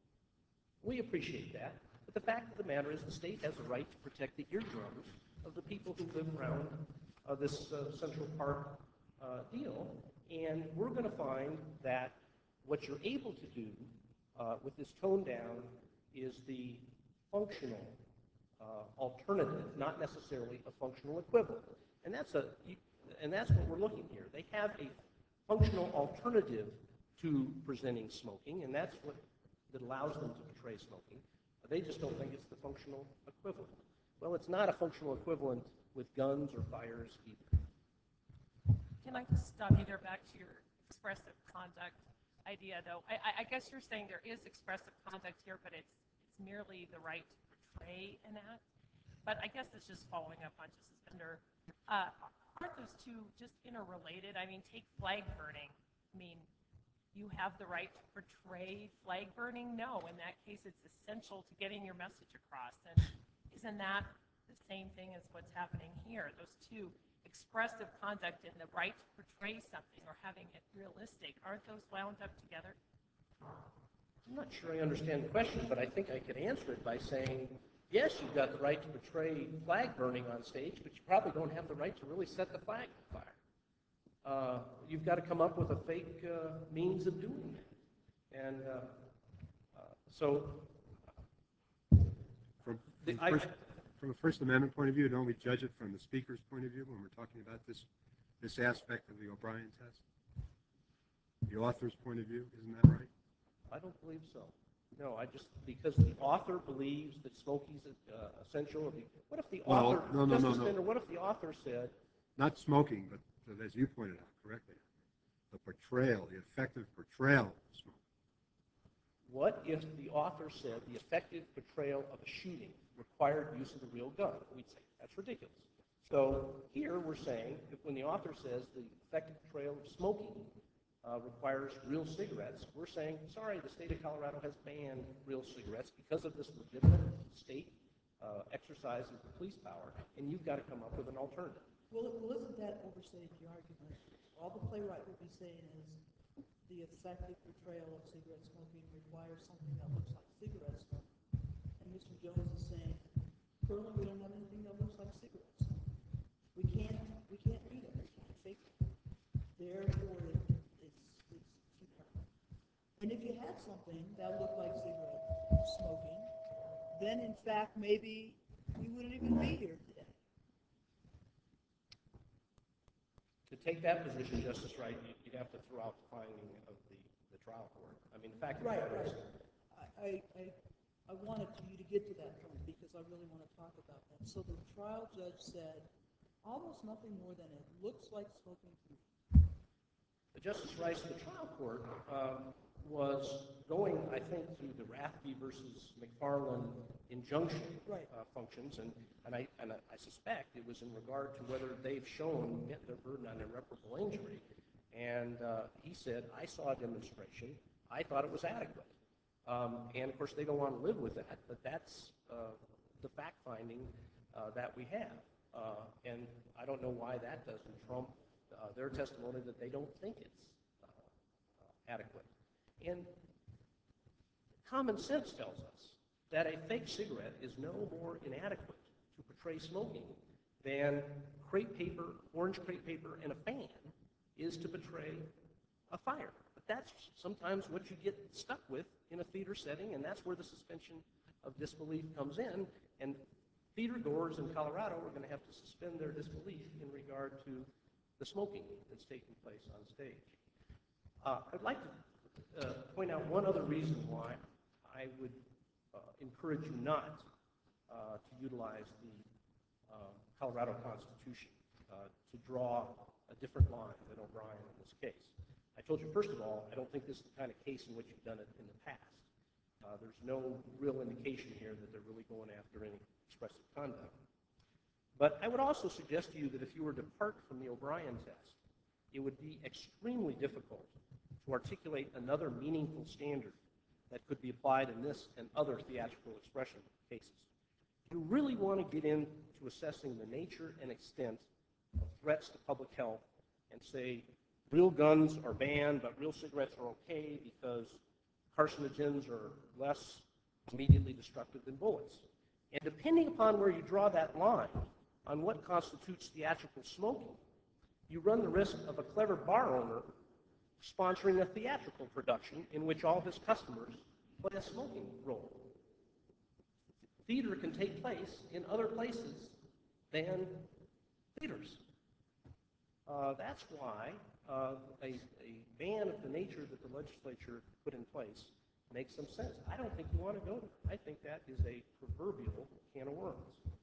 we appreciate that, but the fact of the matter is the state has a right to protect the eardrums of the people who live around uh, this uh, Central Park uh, deal. And we're going to find that what you're able to do uh, with this tone down is the functional uh, alternative, not necessarily a functional equivalent. And that's a, and that's what we're looking here. They have a functional alternative to presenting smoking, and that's what that allows them to portray smoking. They just don't think it's the functional equivalent. Well, it's not a functional equivalent with guns or fires either. Can I just stop you there back to your expressive conduct idea, though? I, I, I guess you're saying there is expressive conduct here, but it's it's merely the right to portray an act. But I guess it's just following up on Justice Bender. Uh, aren't those two just interrelated? I mean, take flag burning. I mean, you have the right to portray flag burning? No, in that case, it's essential to getting your message across. And isn't that the same thing as what's happening here? Those two, expressive conduct and the right to portray something or having it realistic, aren't those wound up together? I'm not sure I understand the question, but I think I could answer it by saying, yes, you've got the right to portray flag burning on stage, but you probably don't have the right to really set the flag on fire. Uh, you've got to come up with a fake uh, means of doing that. And uh, uh, so... From, The, from, I, first, from a First Amendment point of view, don't we judge it from the speaker's point of view when we're talking about this this aspect of the O'Brien test? The author's point of view, isn't that right? I don't believe so. No, I just, because the author believes that smoking's uh, essential. What if the Well, author, no, no, no, Justice no. Bender, what if the author said, Not smoking, but as you pointed out correctly, the portrayal, the effective portrayal of smoking. what if the author said the effective portrayal of a shooting required use of the real gun? We'd say, that's ridiculous. So here we're saying, if when the author says the effective portrayal of smoking uh, requires real cigarettes, we're saying, sorry, the state of Colorado has banned real cigarettes because of this legitimate state uh, exercise of the police power, and you've got to come up with an alternative. Well, well, isn't that overstating the argument? All the playwright would be saying is, the effective portrayal of cigarette smoking requires something that looks like cigarette smoke. And Mister Jones is saying, currently we don't have anything that looks like cigarette smoke. We can't, we can't read it, we can't fake it. Therefore, it, it's, it's futile. And if you had something that looked like cigarette smoking, then in fact, maybe we wouldn't even be here today. To take that position, Justice Wright, you- you'd have to throw out the finding of the, the trial court. I mean, the fact of the Right, matter right. is, I, I, I wanted you to get to that point because I really want to talk about that. So the trial judge said almost nothing more than it looks like smoking to me. the Justice Rice, the trial court um, was going, I think, through the Rathke versus McFarland injunction Right. uh, functions, and, and, I, and I I suspect it was in regard to whether they've shown met their burden on irreparable injury. And uh, he said, I saw a demonstration. I thought it was adequate. Um, and of course, they don't want to live with that, but that's uh, the fact finding uh, that we have. Uh, and I don't know why that doesn't trump uh, their testimony that they don't think it's uh, uh, adequate. And common sense tells us that a fake cigarette is no more inadequate to portray smoking than crepe paper, orange crepe paper, and a fan is to portray a fire. But that's sometimes what you get stuck with in a theater setting, and that's where the suspension of disbelief comes in. And theater goers in Colorado are going to have to suspend their disbelief in regard to the smoking that's taking place on stage. Uh, I'd like to uh, point out one other reason why I would uh, encourage you not uh, to utilize the uh, Colorado Constitution uh, to draw a different line than O'Brien in this case. I told you, first of all, I don't think this is the kind of case in which you've done it in the past. Uh, there's no real indication here that they're really going after any expressive conduct. But I would also suggest to you that if you were to depart from the O'Brien test, it would be extremely difficult to articulate another meaningful standard that could be applied in this and other theatrical expression cases. You really want to get into assessing the nature and extent of threats to public health and say real guns are banned, but real cigarettes are okay because carcinogens are less immediately destructive than bullets. And depending upon where you draw that line on what constitutes theatrical smoking, you run the risk of a clever bar owner sponsoring a theatrical production in which all his customers play a smoking role. Theater can take place in other places than theaters. Uh, that's why uh, a, a ban of the nature that the legislature put in place makes some sense. I don't think you want to go there. I think that is a proverbial can of worms.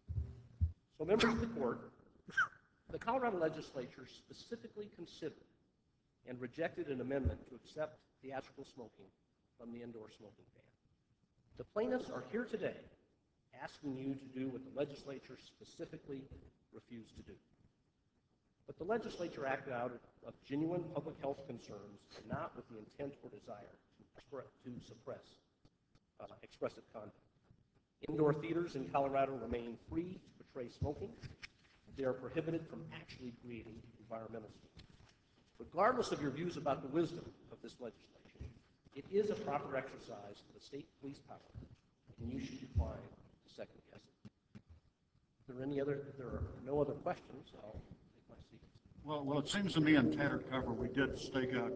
So members of the court, the Colorado legislature specifically considered and rejected an amendment to accept theatrical smoking from the indoor smoking ban. The plaintiffs are here today asking you to do what the legislature specifically refused to do. But the legislature acted out of genuine public health concerns, not with the intent or desire to, to suppress uh, expressive conduct. Indoor theaters in Colorado remain free to portray smoking. They are prohibited from actually creating environmental smoke. Regardless of your views about the wisdom of this legislation, it is a proper exercise of the state police power, and you should decline to second guess it. If there are any other, if there are no other questions, I'll take my seat. Well, well, it seems to me in tattered cover, we did stake out,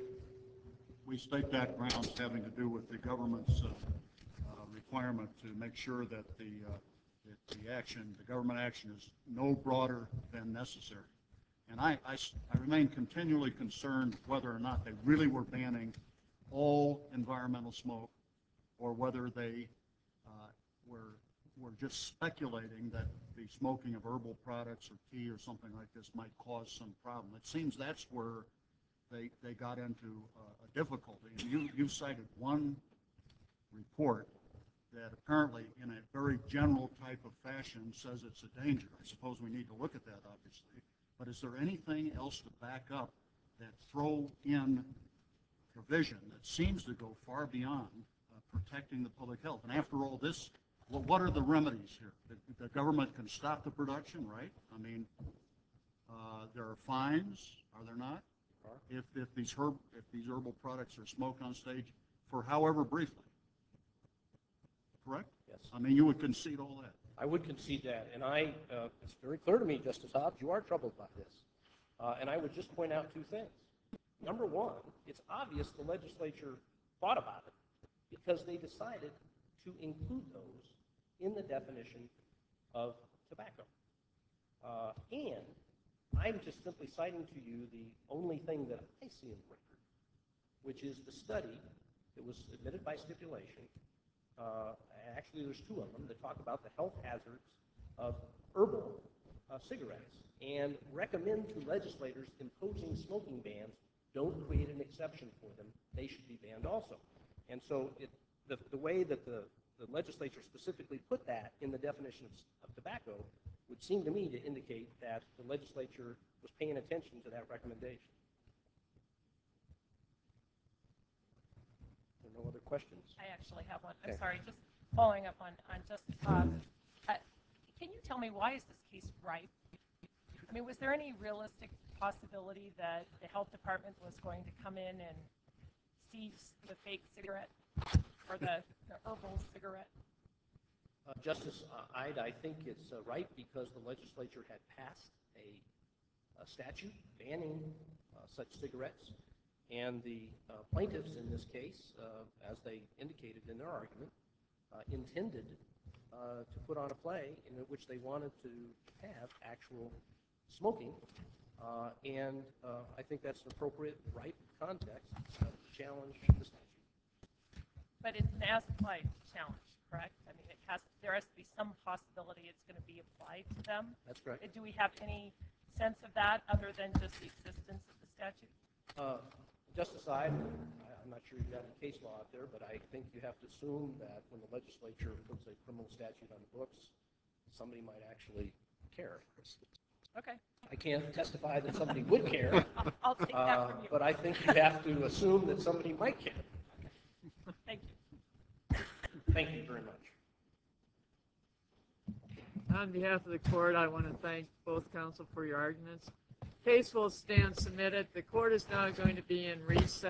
we staked out grounds having to do with the government's uh, uh, requirement to make sure that the, uh, that the action, the government action is no broader than necessary. And I, I, I remain continually concerned whether or not they really were banning all environmental smoke or whether they uh, were, were just speculating that the smoking of herbal products or tea or something like this might cause some problem. It seems that's where they, they got into uh, a difficulty. And you, you cited one report that apparently in a very general type of fashion says it's a danger. I suppose we need to look at that, obviously. But is there anything else to back up that throw in provision that seems to go far beyond uh, protecting the public health? And after all this, well, what are the remedies here? The, the government can stop the production, right? I mean, uh, there are fines, are there not? if, if these herb, if these herbal products are smoked on stage for however briefly. Correct? Yes. I mean, you would concede all that. I would concede that, and I, uh, it's very clear to me, Justice Hobbs, you are troubled by this. Uh, and I would just point out two things. Number one, it's obvious the legislature thought about it because they decided to include those in the definition of tobacco. Uh, and I'm just simply citing to you the only thing that I see in the record, which is the study that was admitted by stipulation. Uh, actually, there's two of them that talk about the health hazards of herbal uh, cigarettes and recommend to legislators imposing smoking bans don't create an exception for them. They should be banned also. And so it, the, the way that the, the legislature specifically put that in the definition of, of tobacco would seem to me to indicate that the legislature was paying attention to that recommendation. Are there no other questions? I actually have one. I'm Okay. sorry, just following up on, on Justice Hobbs. Uh, can you tell me why is this case ripe? I mean, was there any realistic possibility that the health department was going to come in and seize the fake cigarette or the, the herbal cigarette? Uh, Justice uh, Ide, I think it's uh, right because the legislature had passed a, a statute banning uh, such cigarettes, and the uh, plaintiffs in this case, uh, as they indicated in their argument, uh, intended uh, to put on a play in which they wanted to have actual smoking, uh, and uh, I think that's an appropriate, right context uh, to challenge the statute. But it's an as-applied challenge, correct? I mean, it has, there has to be some possibility it's going to be applied to them. That's correct. Do we have any sense of that other than just the existence of the statute? Uh, Justice Ide, I'm not sure you've got the case law out there, but I think you have to assume that when the legislature puts a criminal statute on the books, somebody might actually care. Okay. I can't testify that somebody would care, I'll, I'll take that uh, from you. but I think you have to assume that somebody might care. Thank you. Thank you very much. On behalf of the court, I want to thank both counsel for your arguments. Case will stand submitted. The court is now going to be in recess.